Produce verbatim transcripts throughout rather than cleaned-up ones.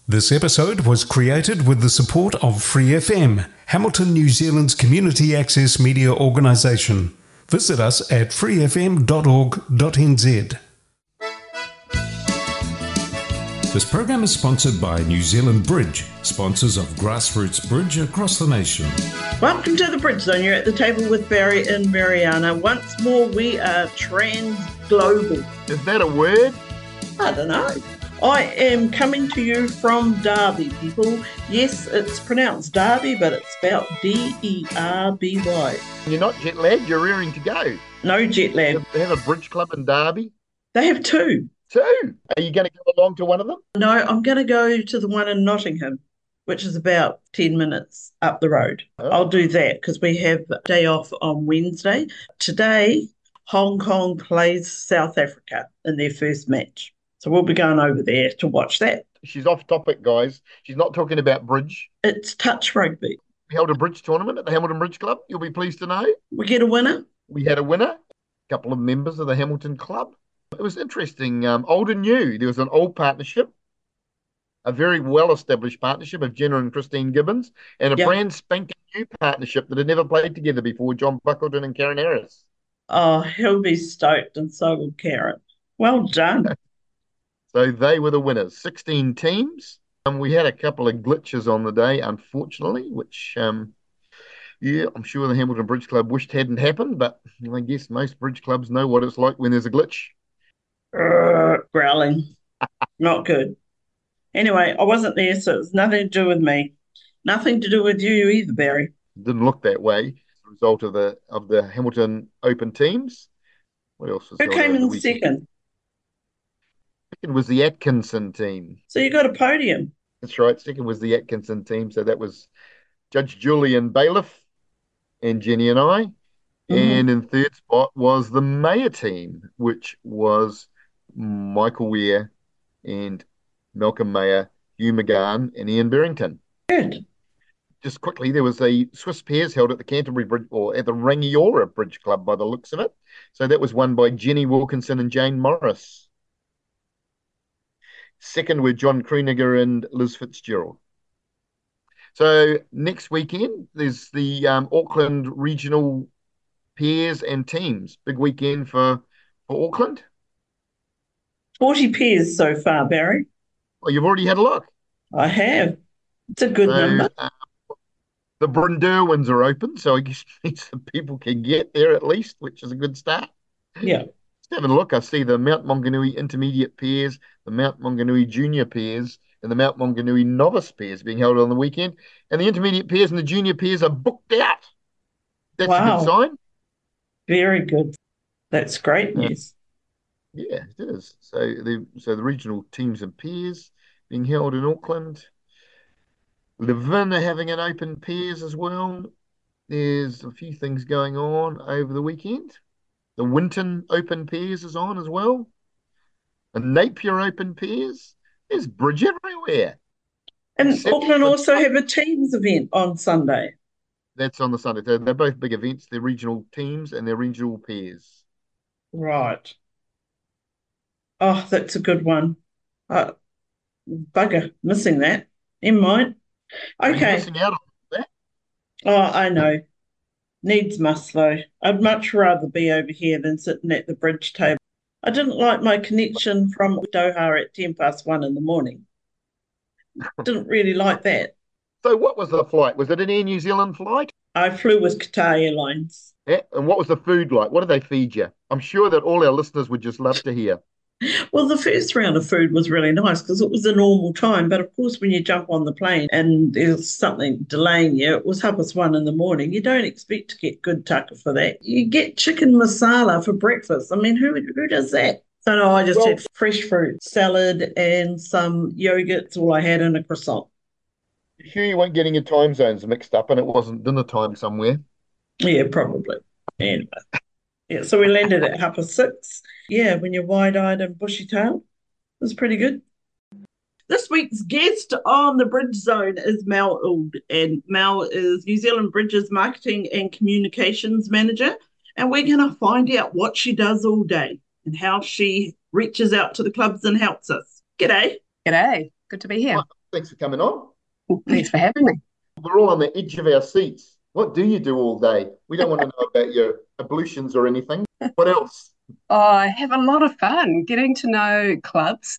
This episode was created with the support of Free F M, Hamilton, New Zealand's community access media organisation. Visit us at free f m dot org dot n z. This program is sponsored by New Zealand Bridge, sponsors of grassroots bridge across the nation. Welcome to the Bridge Zone. You're at the table with Barry and Mariana. Once more, we are trans-global. Is that a word? I don't know. I am coming to you from Derby, people. Yes, it's pronounced Derby, but it's spelled D E R B Y. You're not jet lagged, you're rearing to go. No jet lag. They have a bridge club in Derby? They have two. Two? Are you going to go along to one of them? No, I'm going to go to the one in Nottingham, which is about ten minutes up the road. Oh. I'll do that because we have a day off on Wednesday. Today, Hong Kong plays South Africa in their first match. So we'll be going over there to watch that. She's off topic, guys. She's not talking about bridge. It's touch rugby. We held a bridge tournament at the Hamilton Bridge Club. You'll be pleased to know. We get a winner. We had a winner, a couple of members of the Hamilton Club. It was interesting. Um, old and new. There was an old partnership, a very well-established partnership of Jenna and Christine Gibbons, and a yep. brand spanking new partnership that had never played together before, John Buckleton and Karen Harris. Oh, he'll be stoked, and so will Karen. Well done. So they were the winners, sixteen teams. Um, we had a couple of glitches on the day, unfortunately, which, um, yeah, I'm sure the Hamilton Bridge Club wished hadn't happened, but I guess most bridge clubs know what it's like when there's a glitch. Uh, growling. Not good. Anyway, I wasn't there, so it was nothing to do with me. Nothing to do with you either, Barry. Didn't look that way as a result of the of the Hamilton Open teams. What else was Who came in second? Second was the Atkinson team. So you got a podium. That's right. Second was the Atkinson team. So that was Judge Julian Bailiff and Jenny and I. Mm-hmm. And in third spot was the Mayor team, which was Michael Weir and Malcolm Mayer, Hugh McGann and Ian Barrington. Good. Just quickly, there was a Swiss Pairs held at the Canterbury Bridge, or at the Rangiora Bridge Club by the looks of it. So that was won by Jenny Wilkinson and Jane Morris. Second were John Kruniger and Liz Fitzgerald. So next weekend, there's the um, Auckland Regional Pairs and Teams. Big weekend for, for Auckland. forty pairs so far, Barry. Well, you've already had a look. I have. It's a good so, number. Uh, the Brynderwyns are open, so I guess some people can get there at least, which is a good start. Yeah. Having a look, I see the Mount Maunganui Intermediate Pairs, the Mount Maunganui Junior Pairs, and the Mount Maunganui Novice Pairs being held on the weekend. And the Intermediate Pairs and the Junior Pairs are booked out. That's wow. a good sign. Very good. That's great news. Yeah, it is. So the so the regional teams and pairs being held in Auckland. Levin are having an open pairs as well. There's a few things going on over the weekend. The Winton Open Pairs is on as well. The Napier Open Pairs. There's bridge everywhere. And Except Auckland also have a teams event on Sunday. That's on the Sunday. They're, they're both big events. They're regional teams and they're regional pairs. Right. Oh, that's a good one. Uh, bugger, missing that. In mind. Okay. Missing out on that? Oh, I know. Needs must, though. I'd much rather be over here than sitting at the bridge table. I didn't like my connection from Doha at ten past one in the morning. Didn't really like that. So what was the flight? Was it an Air New Zealand flight? I flew with Qatar Airlines. Yeah, and what was the food like? What did they feed you? I'm sure that all our listeners would just love to hear. Well, the first round of food was really nice because it was a normal time. But, of course, when you jump on the plane and there's something delaying you, it was half past one in the morning. You don't expect to get good tucker for that. You get chicken masala for breakfast. I mean, who who does that? So, no, I just well, had fresh fruit, salad and some yogurt's all I had, and a croissant. You sure you weren't getting your time zones mixed up and it wasn't dinner time somewhere? Yeah, probably. Anyway. Yeah, so we landed at half past six. Yeah, when you're wide-eyed and bushy-tailed, it was pretty good. This week's guest on the Bridge Zone is Mel Ould, and Mel is New Zealand Bridge's Marketing and Communications Manager, and we're going to find out what she does all day and how she reaches out to the clubs and helps us. G'day. G'day. Good to be here. Well, thanks for coming on. Thanks for having me. We're all on the edge of our seats. What do you do all day? We don't want to know about your ablutions or anything. What else? Oh, I have a lot of fun getting to know clubs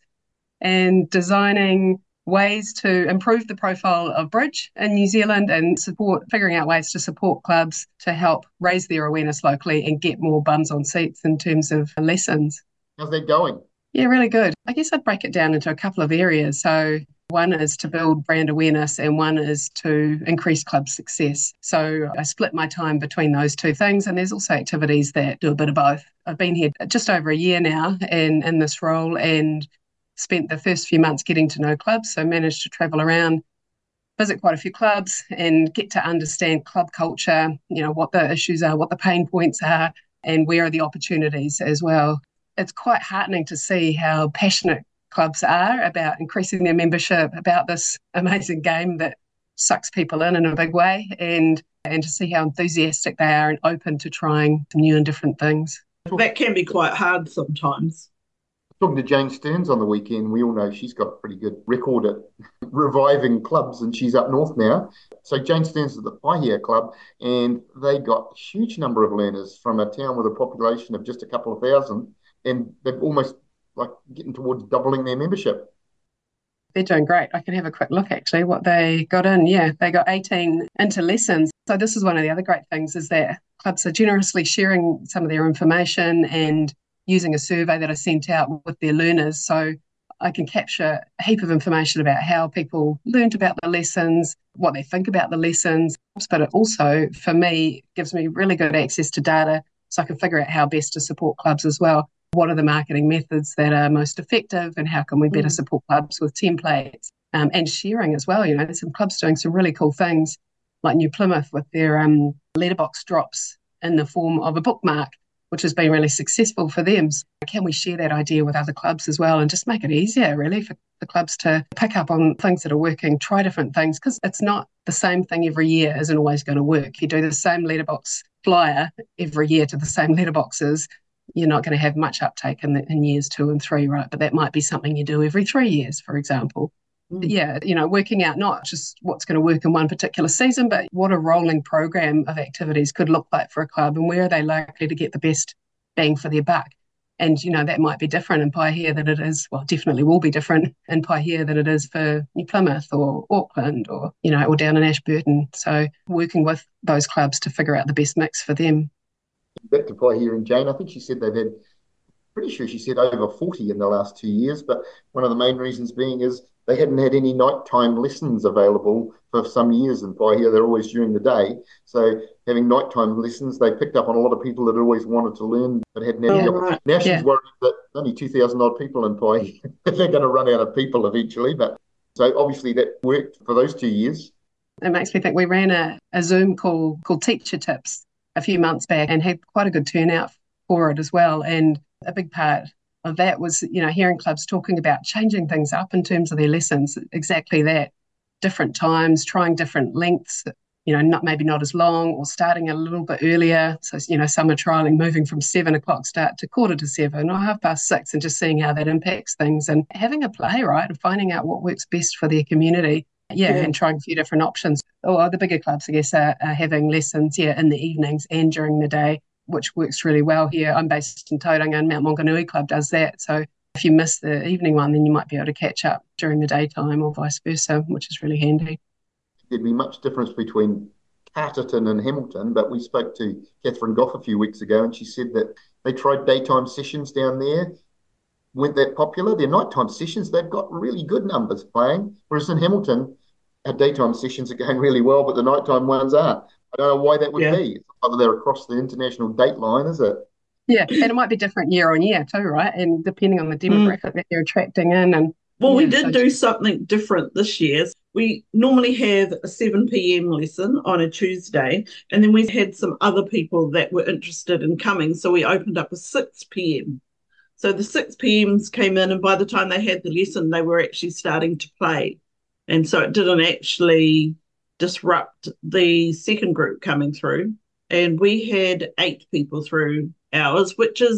and designing ways to improve the profile of Bridge in New Zealand and support, figuring out ways to support clubs to help raise their awareness locally and get more bums on seats in terms of lessons. How's that going? Yeah, really good. I guess I'd break it down into a couple of areas. So one is to build brand awareness and one is to increase club success. So I split my time between those two things, and there's also activities that do a bit of both. I've been here just over a year now in, in this role and spent the first few months getting to know clubs, so managed to travel around, visit quite a few clubs and get to understand club culture, you know, what the issues are, what the pain points are, and where are the opportunities as well. It's quite heartening to see how passionate clubs are about increasing their membership, about this amazing game that sucks people in in a big way, and and to see how enthusiastic they are and open to trying some new and different things. That can be quite hard sometimes. Talking to Jane Stearns on the weekend, we all know she's got a pretty good record at reviving clubs, and she's up north now. So Jane Stearns is the Paihia Club, and they got a huge number of learners from a town with a population of just a couple of thousand, and they're almost like getting towards doubling their membership. They're doing great. I can have a quick look actually what they got in. Yeah, they got eighteen into lessons. So this is one of the other great things is that clubs are generously sharing some of their information and using a survey that I sent out with their learners. So I can capture a heap of information about how people learned about the lessons, what they think about the lessons, but it also, for me, gives me really good access to data so I can figure out how best to support clubs as well. What are the marketing methods that are most effective and how can we better support clubs with templates um, and sharing as well. You know, there's some clubs doing some really cool things like New Plymouth with their um, letterbox drops in the form of a bookmark, which has been really successful for them. So can we share that idea with other clubs as well and just make it easier really for the clubs to pick up on things that are working, try different things, because it's not the same thing every year isn't always going to work. You do the same letterbox flyer every year to the same letterboxes, you're not going to have much uptake in, the, in years two and three, right? But that might be something you do every three years, for example. Mm. Yeah, you know, working out not just what's going to work in one particular season, but what a rolling program of activities could look like for a club and where are they likely to get the best bang for their buck. And, you know, that might be different in Paihia than it is, well, definitely will be different in Paihia than it is for New Plymouth or Auckland or, you know, or down in Ashburton. So working with those clubs to figure out the best mix for them. Back to Paihia and Jane, I think she said they've had, pretty sure she said over forty in the last two years, but one of the main reasons being is they hadn't had any nighttime lessons available for some years in Paihia. They're always during the day. So having nighttime lessons, they picked up on a lot of people that had always wanted to learn but hadn't had oh, any. Right. Now she's yeah. worried that only two thousand odd people in Paihia, they're going to run out of people eventually. But so obviously that worked for those two years. It makes me think we ran a, a Zoom call called Teacher Tips a few months back and had quite a good turnout for it as well. And a big part of that was, you know, hearing clubs talking about changing things up in terms of their lessons, exactly that, different times, trying different lengths, you know, not maybe not as long or starting a little bit earlier. So, you know, some are trialling moving from seven o'clock start to quarter to seven or half past six and just seeing how that impacts things and having a play, right, and finding out what works best for their community. Yeah, yeah, and trying a few different options. Or the bigger clubs, I guess, are, are having lessons, yeah, in the evenings and during the day, which works really well here. I'm based in Tauranga and Mount Maunganui Club does that. So if you miss the evening one, then you might be able to catch up during the daytime or vice versa, which is really handy. There'd be much difference between Carterton and Hamilton, but we spoke to Catherine Goff a few weeks ago and she said that they tried daytime sessions down there, weren't that popular. Their nighttime sessions, they've got really good numbers playing, whereas in Hamilton, our daytime sessions are going really well, but the nighttime ones aren't. I don't know why that would yeah. be. It's not they're across the international date line, is it? Yeah, and it might be different year on year too, right? And depending on the demographic mm. that you're attracting in. And Well, yeah, we did so do something different this year. We normally have a seven p.m. lesson on a Tuesday, and then we had some other people that were interested in coming, so we opened up a six p.m. So the six p.m.s came in, and by the time they had the lesson, they were actually starting to play. And so it didn't actually disrupt the second group coming through. And we had eight people through ours, which is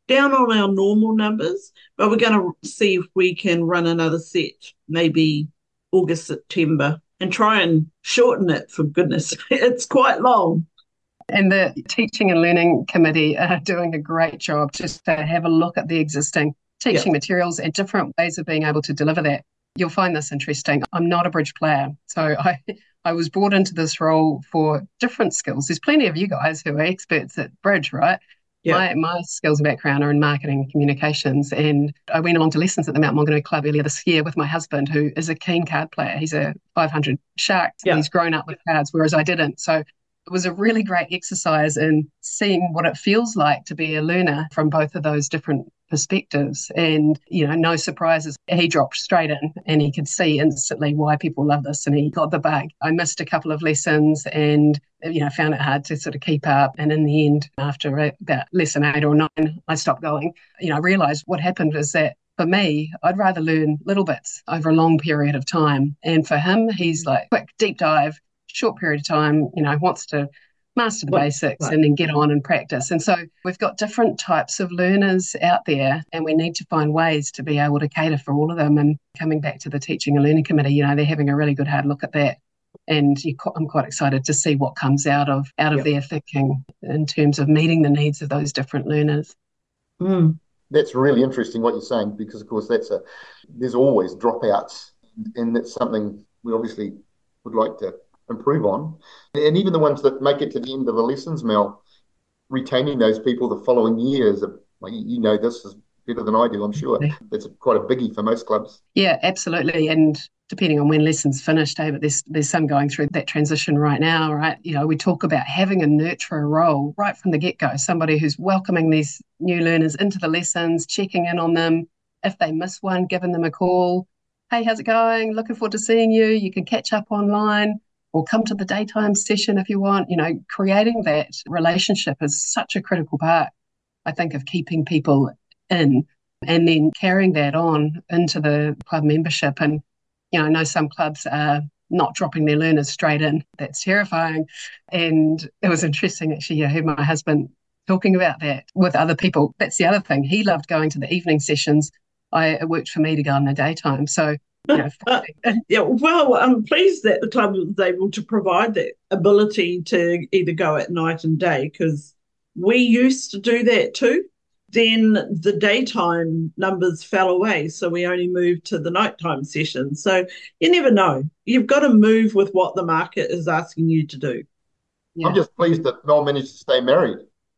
down on our normal numbers, but we're going to see if we can run another set, maybe August, September, and try and shorten it, for goodness sake. It's quite long. And the Teaching and Learning Committee are doing a great job just to have a look at the existing teaching Yeah. materials and different ways of being able to deliver that. You'll find this interesting. I'm not a bridge player, so I, I was brought into this role for different skills. There's plenty of you guys who are experts at bridge, right? Yeah. My, my skills and background are in marketing and communications, and I went along to lessons at the Mount Maunganui Club earlier this year with my husband, who is a keen card player. He's a five hundred shark, Yeah. and he's grown up with cards, whereas I didn't. So it was a really great exercise in seeing what it feels like to be a learner from both of those different perspectives. And, you know, no surprises. He dropped straight in and he could see instantly why people love this, and he got the bug. I missed a couple of lessons and, you know, found it hard to sort of keep up. And in the end, after about lesson eight or nine, I stopped going. You know, I realised what happened was that for me, I'd rather learn little bits over a long period of time. And for him, he's like, quick, deep dive, short period of time, you know, wants to master the What- basics right. and then get on and practice. And so we've got different types of learners out there, and we need to find ways to be able to cater for all of them. And coming back to the Teaching and Learning Committee, you know, they're having a really good hard look at that. And you, I'm quite excited to see what comes out of out of Yep. their thinking in terms of meeting the needs of those different learners. Mm. That's really interesting what you're saying, because of course that's a there's always dropouts, and that's something we obviously would like to improve on. And even the ones that make it to the end of the lessons, Mel, retaining those people the following years, like you know this is better than I do, I'm sure. Yeah. That's quite a biggie for most clubs. Yeah, absolutely. And depending on when lessons finish, David, there's there's some going through that transition right now, right? You know, we talk about having a nurturer role right from the get-go, somebody who's welcoming these new learners into the lessons, checking in on them. If they miss one, giving them a call. Hey, how's it going? Looking forward to seeing you. You can catch up online or come to the daytime session if you want. You know, creating that relationship is such a critical part, I think, of keeping people in, and then carrying that on into the club membership. And, you know, I know some clubs are not dropping their learners straight in. That's terrifying. And it was interesting, actually. I heard my husband talking about that with other people. That's the other thing. He loved going to the evening sessions. I, it worked for me to go in the daytime. So, you know, Yeah, well, I'm pleased that the club was able to provide that ability to either go at night and day, because we used to do that too. Then the daytime numbers fell away, so we only moved to the nighttime session. So you never know. You've got to move with what the market is asking you to do. yeah. I'm just pleased that Mel managed to stay married.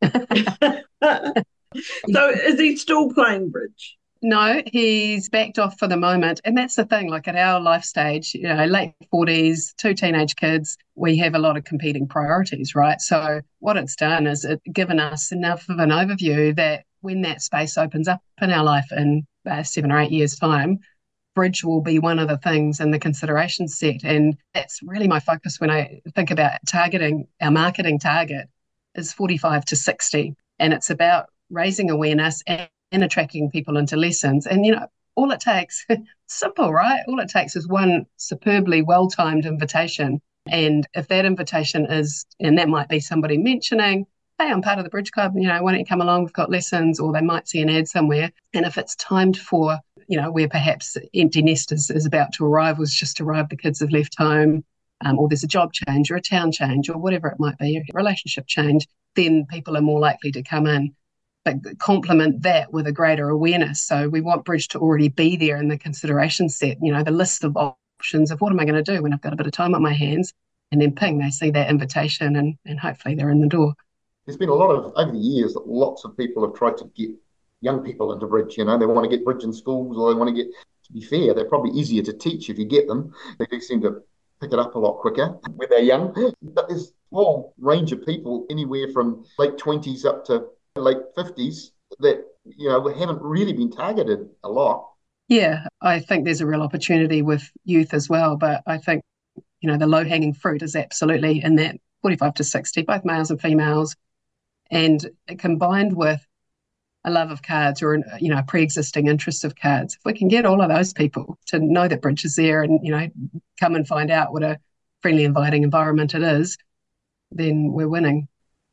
So is he still playing bridge? No, he's backed off for the moment. And that's the thing, like at our life stage, you know, late forties, two teenage kids, we have a lot of competing priorities, right? So what it's done is it's given us enough of an overview that when that space opens up in our life in uh, seven or eight years' time, bridge will be one of the things in the consideration set. And that's really my focus when I think about targeting our marketing target is forty-five to sixty. And it's about raising awareness and and attracting people into lessons. And, you know, all it takes, simple, right? All it takes is one superbly well-timed invitation. And if that invitation is, and that might be somebody mentioning, hey, I'm part of the Bridge Club, you know, why don't you come along? We've got lessons, or they might see an ad somewhere. And if it's timed for, you know, where perhaps empty nest is, is about to arrive, was just arrived, the kids have left home, um, or there's a job change or a town change or whatever it might be, a relationship change, then people are more likely to come in. But complement that with a greater awareness. So we want Bridge to already be there in the consideration set, you know, the list of options of what am I going to do when I've got a bit of time on my hands, and then ping, they see that invitation and, and hopefully they're in the door. There's been a lot of, over the years, lots of people have tried to get young people into bridge. You know, they want to get bridge in schools, or they want to get, to be fair, they're probably easier to teach if you get them. They do seem to pick it up a lot quicker when they're young. But there's a whole range of people, anywhere from late twenties up to late fifties, that, you know, haven't really been targeted a lot. Yeah, I think there's a real opportunity with youth as well. But I think, you know, the low-hanging fruit is absolutely in that forty-five to sixty, both males and females. And combined with a love of cards, or, you know, a pre-existing interest of cards, if we can get all of those people to know that Bridge is there and, you know, come and find out what a friendly, inviting environment it is, then we're winning.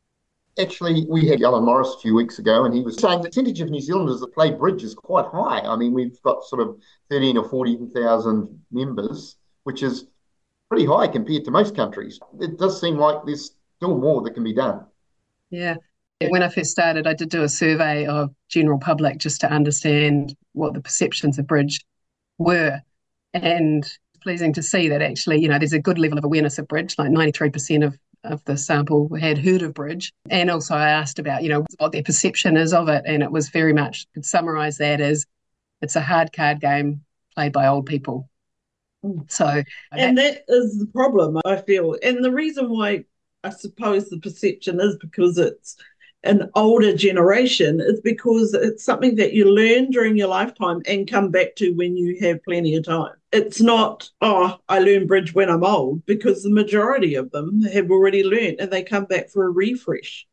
Actually, we had Alan Morris a few weeks ago, and he was saying the percentage of New Zealanders that play bridge is quite high. I mean, we've got sort of thirteen or fourteen thousand members, which is pretty high compared to most countries. It does seem like there's still more that can be done. Yeah. When I first started, I did do a survey of general public just to understand what the perceptions of bridge were. And it's pleasing to see that actually, you know, there's a good level of awareness of bridge, like ninety-three percent of, of the sample had heard of bridge. And also I asked about, you know, what their perception is of it. And it was very much, could summarise that as it's a hard card game played by old people. So, and that, that is the problem, I feel. And the reason why I suppose the perception is because it's an older generation is because it's something that you learn during your lifetime and come back to when you have plenty of time. It's not, oh, I learn bridge when I'm old, because the majority of them have already learned and they come back for a refresh.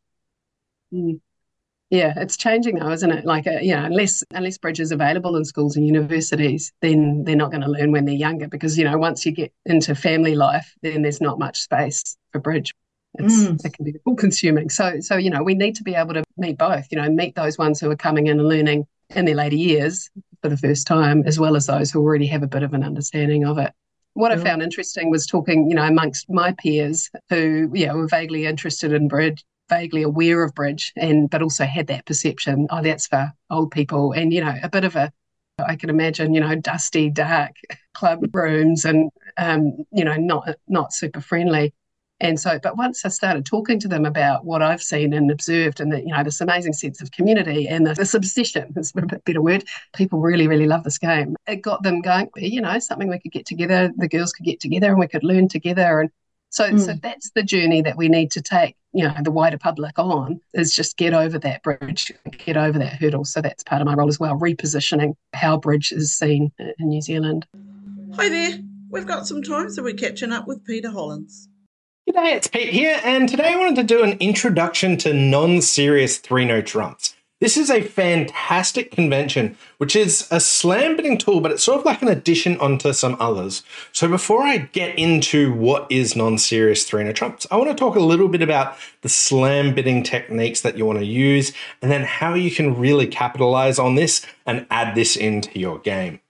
Mm. Yeah, it's changing though, isn't it? Like, uh, you know, unless unless bridge is available in schools and universities, then they're not going to learn when they're younger because, you know, once you get into family life, then there's not much space for bridge. It's, mm. It can be all consuming. So, so, you know, we need to be able to meet both, you know, meet those ones who are coming in and learning in their later years for the first time, as well as those who already have a bit of an understanding of it. What yeah. I found interesting was talking, you know, amongst my peers who, yeah, were vaguely interested in bridge, vaguely aware of bridge, and but also had that perception, oh, that's for old people, and, you know, a bit of a, I can imagine, you know, dusty, dark club rooms and, um, you know, not not super friendly. And so, but once I started talking to them about what I've seen and observed and, the, you know, this amazing sense of community and this obsession, is a bit better word, people really, really love this game. It got them going, you know, something we could get together, the girls could get together and we could learn together. And so, mm. so that's the journey that we need to take, you know, the wider public on, is just get over that bridge, get over that hurdle. So that's part of my role as well, repositioning how bridge is seen in New Zealand. Hi there. We've got some time, so we're catching up with Peter Hollins. G'day, it's Pete here, and today I wanted to do an introduction to non-serious three-note trumps. This is a fantastic convention, which is a slam bidding tool, but it's sort of like an addition onto some others. So before I get into what is non-serious three-note trumps, I want to talk a little bit about the slam bidding techniques that you want to use, and then how you can really capitalize on this and add this into your game.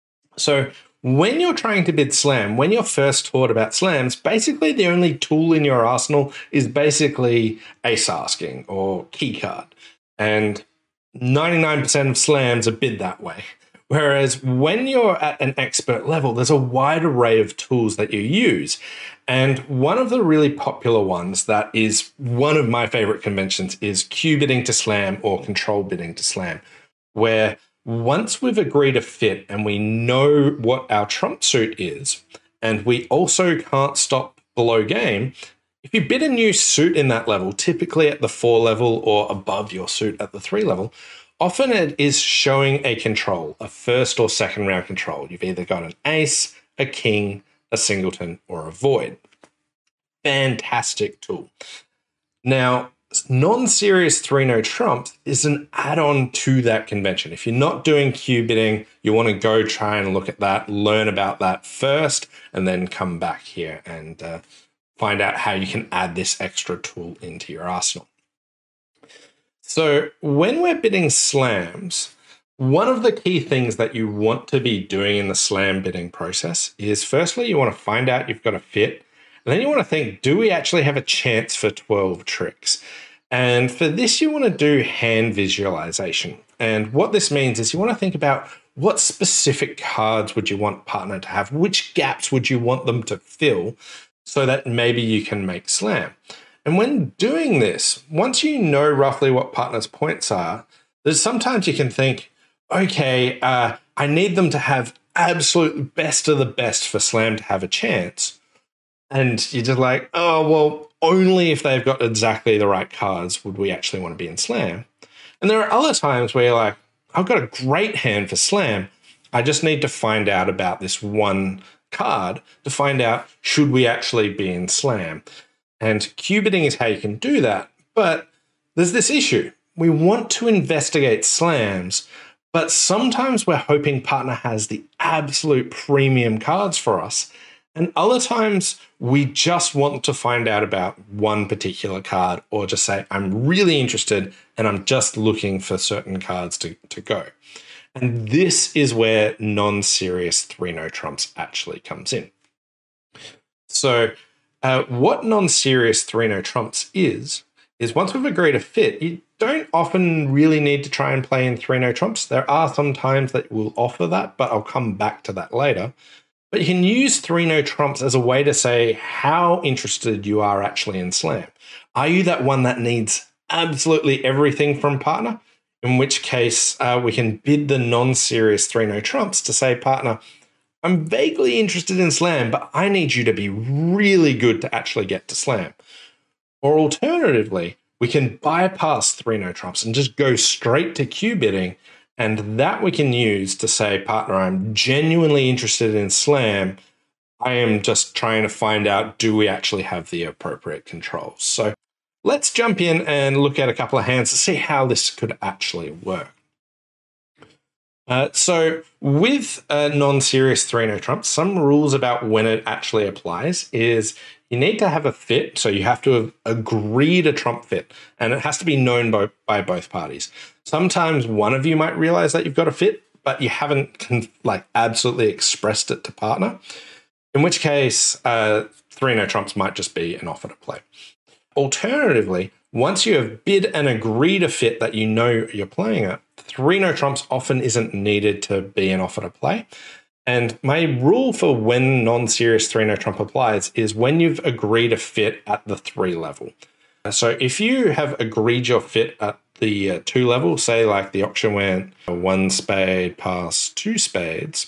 So when you're trying to bid slam, when you're first taught about slams, basically the only tool in your arsenal is basically ace asking or key card. And ninety-nine percent of slams are bid that way. Whereas when you're at an expert level, there's a wide array of tools that you use. And one of the really popular ones that is one of my favorite conventions is Q bidding to slam or control bidding to slam, where once we've agreed a fit and we know what our trump suit is, and we also can't stop below game, if you bid a new suit in that level, typically at the four level or above your suit at the three level, often it is showing a control, a first or second round control. You've either got an ace, a king, a singleton, or a void. Fantastic tool. Now, non-serious three-note trumps is an add-on to that convention. If you're not doing Q bidding, you want to go try and look at that, learn about that first, and then come back here and uh, find out how you can add this extra tool into your arsenal. So when we're bidding slams, one of the key things that you want to be doing in the slam bidding process is, firstly, you want to find out you've got a fit. And then you want to think, do we actually have a chance for twelve tricks? And for this, you want to do hand visualization. And what this means is you want to think about what specific cards would you want partner to have? Which gaps would you want them to fill so that maybe you can make slam? And when doing this, once you know roughly what partner's points are, there's sometimes you can think, okay, uh, I need them to have absolute best of the best for slam to have a chance. And you're just like, oh, well, only if they've got exactly the right cards would we actually want to be in slam. And there are other times where you're like, I've got a great hand for slam. I just need to find out about this one card to find out, should we actually be in slam? And Q bidding is how you can do that. But there's this issue. We want to investigate slams, but sometimes we're hoping partner has the absolute premium cards for us. And other times we just want to find out about one particular card or just say, I'm really interested and I'm just looking for certain cards to, to go. And this is where non-serious three-no trumps actually comes in. So uh, what non-serious three-no trumps is, is once we've agreed a fit, you don't often really need to try and play in three-no trumps. There are some times that will offer that, but I'll come back to that later. But you can use three-no trumps as a way to say how interested you are actually in Slam. Are you that one that needs absolutely everything from partner? In which case, uh, we can bid the non-serious three-no trumps to say, partner, I'm vaguely interested in Slam, but I need you to be really good to actually get to Slam. Or alternatively, we can bypass three-no trumps and just go straight to Q bidding. And that we can use to say, partner, I'm genuinely interested in Slam. I am just trying to find out, do we actually have the appropriate controls? So let's jump in and look at a couple of hands to see how this could actually work. Uh, so with uh, non-serious three-no trumps, some rules about when it actually applies is you need to have a fit, so you have to have agreed a trump fit, and it has to be known by, by both parties. Sometimes one of you might realize that you've got a fit, but you haven't like absolutely expressed it to partner, in which case uh, three-no trumps might just be an offer to play. Alternatively, once you have bid and agreed a fit that you know you're playing at, three-no trumps often isn't needed to be an offer to play. And my rule for when non-serious three-no trump applies is when you've agreed a fit at the three level. So if you have agreed your fit at the uh, two level, say like the auction went one spade past two spades,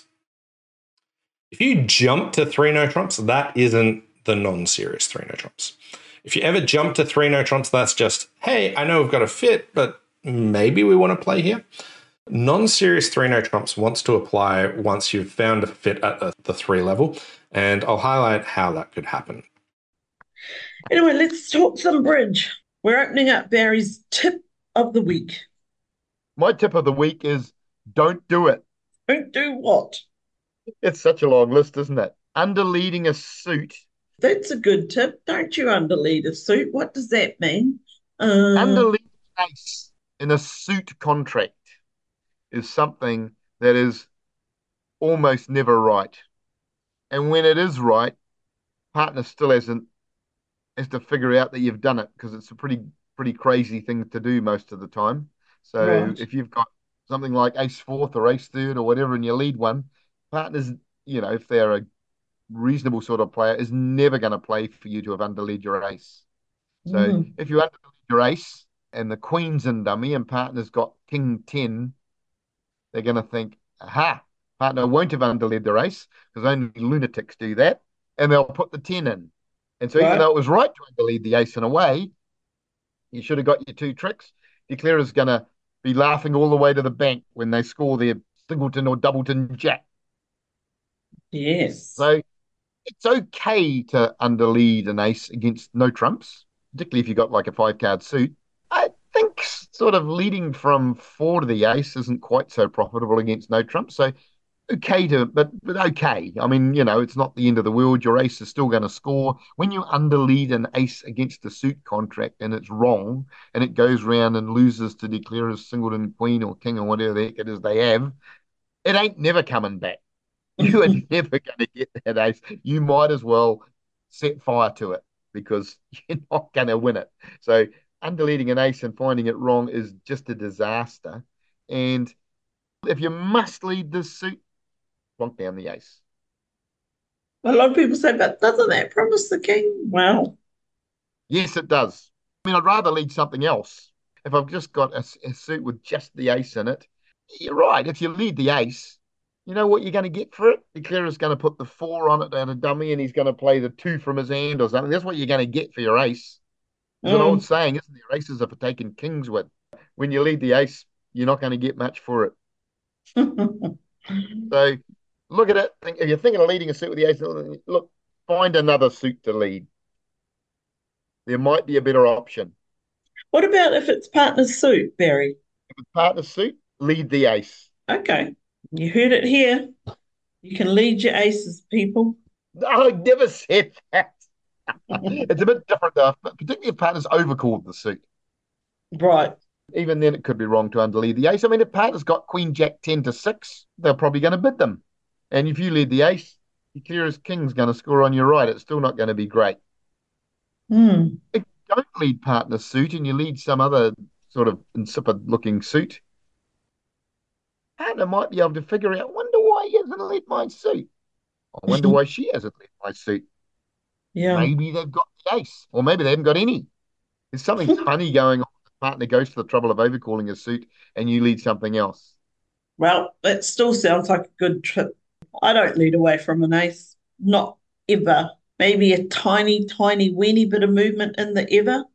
if you jump to three-no trumps, that isn't the non-serious three-no trumps. If you ever jump to three-no trumps, that's just, hey, I know we've got a fit, but maybe we want to play here. Non-serious three-no trumps wants to apply once you've found a fit at the three level, and I'll highlight how that could happen. Anyway, let's talk some bridge. We're opening up Barry's tip of the week. My tip of the week is don't do it. Don't do what? It's such a long list, isn't it? Underleading a suit. That's a good tip. Don't you underlead a suit? What does that mean? Uh... Underleading ace in a suit contract is something that is almost never right. And when it is right, partner still hasn't has to figure out that you've done it, because it's a pretty pretty crazy thing to do most of the time. So right. If you've got something like ace fourth or ace third or whatever and you lead one, partners, you know, if they're a reasonable sort of player, is never going to play for you to have underlead your ace. So mm. if you underlead your ace and the queen's in dummy and partner's got king ten, they're going to think, aha, partner won't have underlead their ace because only lunatics do that, and they'll put the ten in. And so right. even though it was right to underlead the ace in a way, you should have got your two tricks. Declarer's going to be laughing all the way to the bank when they score their singleton or doubleton jack. Yes. So it's okay to underlead an ace against no trumps, particularly if you've got like a five-card suit. I think sort of leading from four to the ace isn't quite so profitable against no trumps. So okay to, but, but okay. I mean, you know, it's not the end of the world. Your ace is still going to score. When you underlead an ace against a suit contract and it's wrong and it goes round and loses to Declarer's singleton, queen or king or whatever the heck it is they have, it ain't never coming back. You are never going to get that ace. You might as well set fire to it because you're not going to win it. So underleading an ace and finding it wrong is just a disaster. And if you must lead this suit, plonk down the ace. A lot of people say, but doesn't that promise the king? Well, yes, it does. I mean, I'd rather lead something else. If I've just got a, a suit with just the ace in it, you're right. If you lead the ace, you know what you're going to get for it? Declarer's going to put the four on it and a dummy, and he's going to play the two from his hand or something. That's what you're going to get for your ace. There's mm. an old saying, isn't there? Aces are for taking kings with. When you lead the ace, you're not going to get much for it. So look at it. Think, if you're thinking of leading a suit with the ace, look, find another suit to lead. There might be a better option. What about if it's partner's suit, Barry? If it's partner's suit, lead the ace. Okay. You heard it here. You can lead your aces, people. No, I never said that. It's a bit different, though, particularly if partners overcalled the suit. Right. Even then, it could be wrong to underlead the ace. I mean, if partners got Queen Jack ten to six, they're probably going to bid them. And if you lead the ace, your clearest king's going to score on your right. It's still not going to be great. Mm. If you don't lead partner suit and you lead some other sort of insipid-looking suit, partner might be able to figure out, wonder why he hasn't led my suit. I wonder why she hasn't led my suit. Yeah. Maybe they've got the ace, or maybe they haven't got any. There's something funny going on. The partner goes to the trouble of overcalling a suit and you lead something else. Well, it still sounds like a good trip. I don't lead away from an ace. Not ever. Maybe a tiny, tiny, weeny bit of movement in the ever.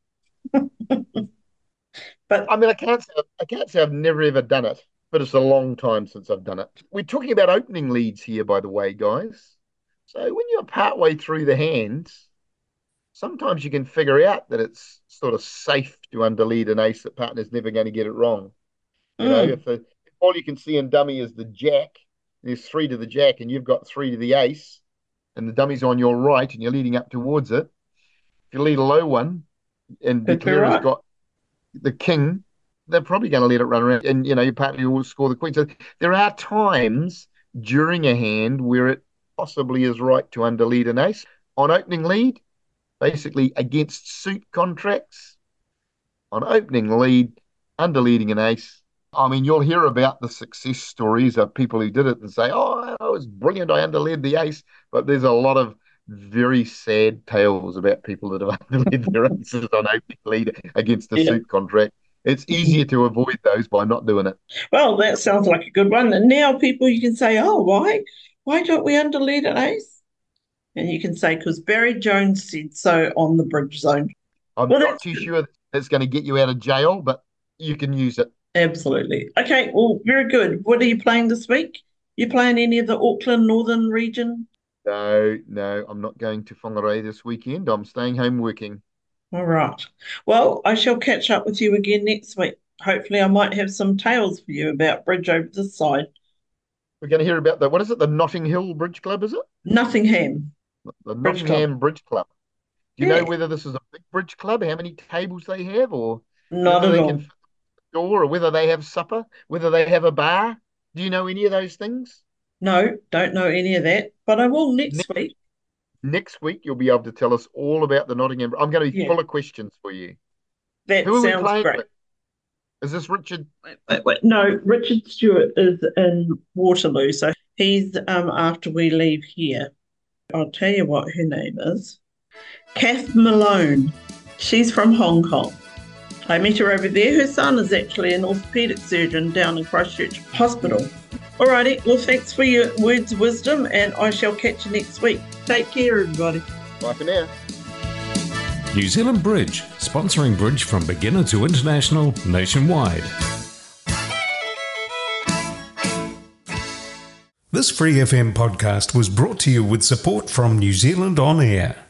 But I mean, I can't say I can't say I've never ever done it, but it's a long time since I've done it. We're talking about opening leads here, by the way, guys. So when you're partway through the hand, sometimes you can figure out that it's sort of safe to underlead an ace. That partner's never going to get it wrong. You mm. know, if, the, if all you can see in dummy is the jack, there's three to the jack, and you've got three to the ace, and the dummy's on your right, and you're leading up towards it. If you lead a low one, and the clearer's right. got the king, they're probably going to let it run around, and you know your partner will score the queen. So there are times during a hand where it possibly is right to underlead an ace on opening lead, basically against suit contracts. On opening lead, underleading an ace. I mean, you'll hear about the success stories of people who did it and say, "Oh, it was brilliant, I underled the ace," but there's a lot of very sad tales about people that have underled their aces on opening lead against a Yeah. suit contract. It's easier to avoid those by not doing it. Well, that sounds like a good one. And now people, you can say, oh, why? Why don't we underlead an ace? And you can say, because Barry Jones said so on the Bridge Zone. I'm Well, not that's too good. sure that's going to get you out of jail, but you can use it. Absolutely. Okay, well, very good. What are you playing this week? You playing any of the Auckland Northern region? No, no, I'm not going to Whangarei this weekend. I'm staying home working. All right. Well, I shall catch up with you again next week. Hopefully, I might have some tales for you about Bridge over this side. We're going to hear about the, what is it, the Notting Hill Bridge Club, is it? Nottingham. The Bridge Nottingham Club. Bridge Club. Do you Yeah. know whether this is a big bridge club, how many tables they have, or Not whether at they all. can fit the door, or whether they have supper, whether they have a bar? Do you know any of those things? No, don't know any of that, but I will next Ne- week. Next week, you'll be able to tell us all about the Nottingham. I'm going to be Yeah, full of questions for you. that Who are we sounds playing great. with? Is this Richard? Wait, wait, wait. No, Richard Stewart is in Waterloo, so he's um after we leave here. I'll tell you what her name is. Kath Malone. She's from Hong Kong. I met her over there. Her son is actually an orthopaedic surgeon down in Christchurch Hospital. Alrighty, well, thanks for your words of wisdom, and I shall catch you next week. Take care, everybody. Bye for now. New Zealand Bridge, sponsoring bridge from beginner to international nationwide. This Free F M podcast was brought to you with support from New Zealand On Air.